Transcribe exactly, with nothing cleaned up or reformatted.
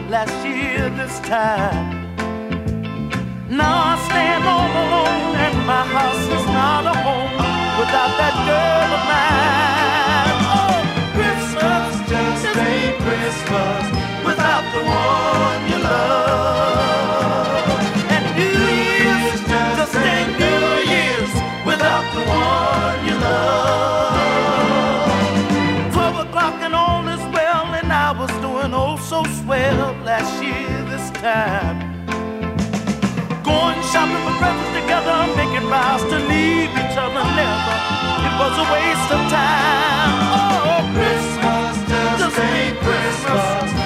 last year this time. Now I stand all alone and my house is not a home without that girl of mine. Oh, Christmas just ain't Christmas without the one you love. And New Year's just ain't New Year's without the one you love. Twelve o'clock and all is well, and I was doing oh so swell last year this time. Going shopping for presents together, making vows to leave each other never. It was a waste of time. Oh, Christmas just ain't Christmas